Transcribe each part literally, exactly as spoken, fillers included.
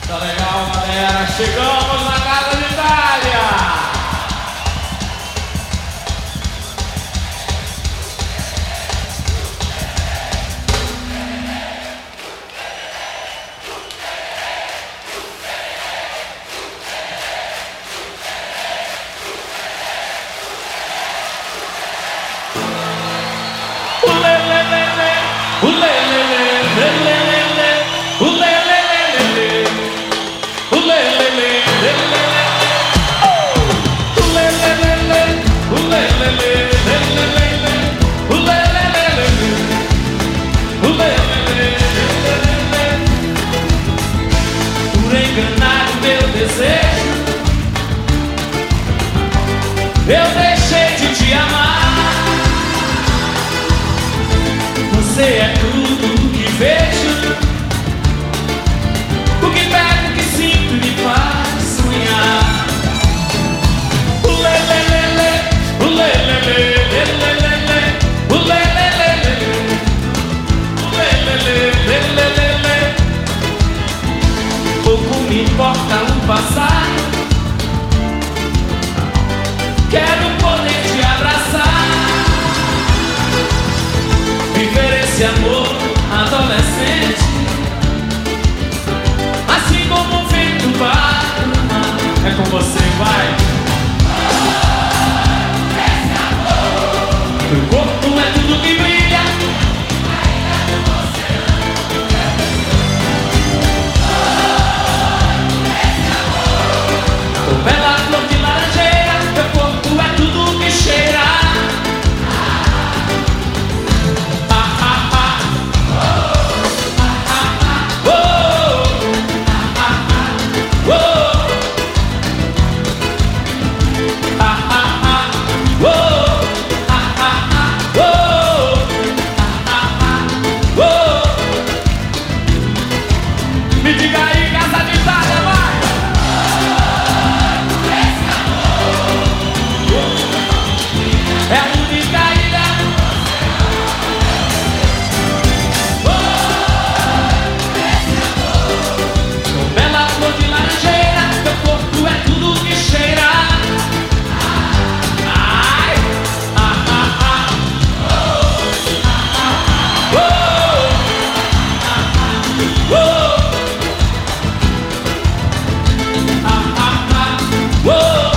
Tá legal, galera. Chegamos na casa de Itália. Eu deixei de te amar. Você é tudo que vejo, o que pego, o que sinto me faz sonhar. O lelelele, o lelelele, lelelele, o lelelele, o lelelele, lelelele. Pouco me importa o passado. Quero poder te abraçar, viver esse amor adolescente, assim como o vento vai no mar. É com você, vai. Oh, esse amor. Meu corpo é tudo que brilha, ainda no oceano é pessoa. Oh, esse amor. Oh, bela flor de laranjeira, meu corpo é tudo que cheira. Ah, ah, ah. Oh, ah, ah, ah. Oh, ah, ah, ah. Oh, ah, ah, ah. Oh, ah, ah, ah. Oh, ah, ah, ah. Oh. Me diga aí, casa de Itália, vai! É a única ilha. Oh, esse amor. Com bela flor de laranjeira, meu corpo é tudo que cheira. Ai, ah, ah, ah. Oh, ah, ah, ah. Oh, ah, ah, oh. Ah, ah, ah. Oh.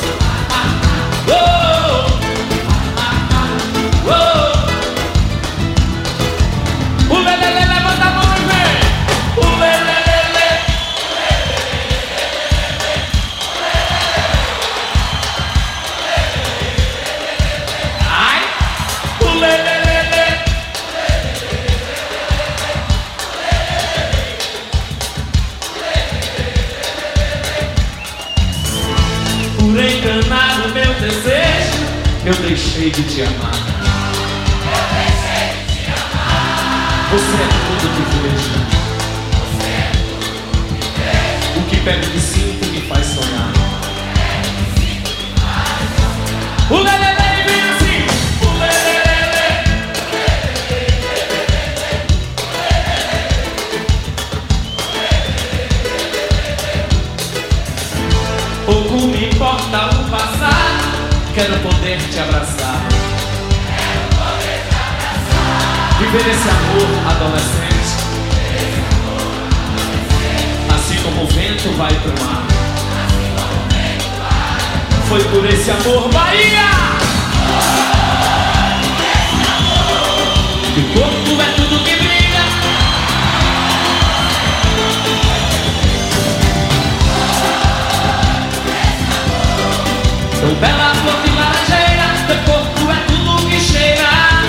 Por enganar o meu desejo, eu deixei de te amar. Eu deixei de te amar. Você é tudo que vejo. Você é tudo que vejo. O que pego, que sinto, me faz sonhar. O que pego, que sinto, me faz sonhar. O lelele vem assim. O lelele. Pouco me importa o passado, quero poder te abraçar. Quero poder te abraçar. Viver esse amor adolescente, esse amor adolescente. Assim como o vento vai pro mar. Assim como o vento vai. Foi por esse amor, Bahia! Oh, esse amor. Que o corpo é tudo que brilha. Tão bela flor de laranjeira, teu corpo é tudo que cheira.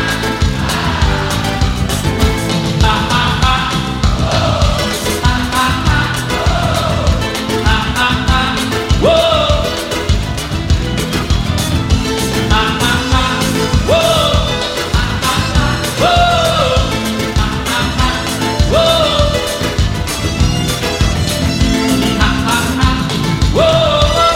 Ah, ah, ah. Oh, ah, ah, ah. Oh, ah, ah, ah. Oh, ah, ah, ah. Oh, ah, ah, ah. Oh, ah, ah, ah. Oh, ah, ah, ah. Oh.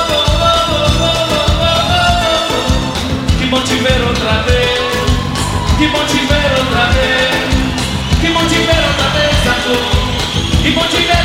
Que bom te ver outra vez, que bom te ver outra vez, que bom te ver outra vez, amor, que bom te ver.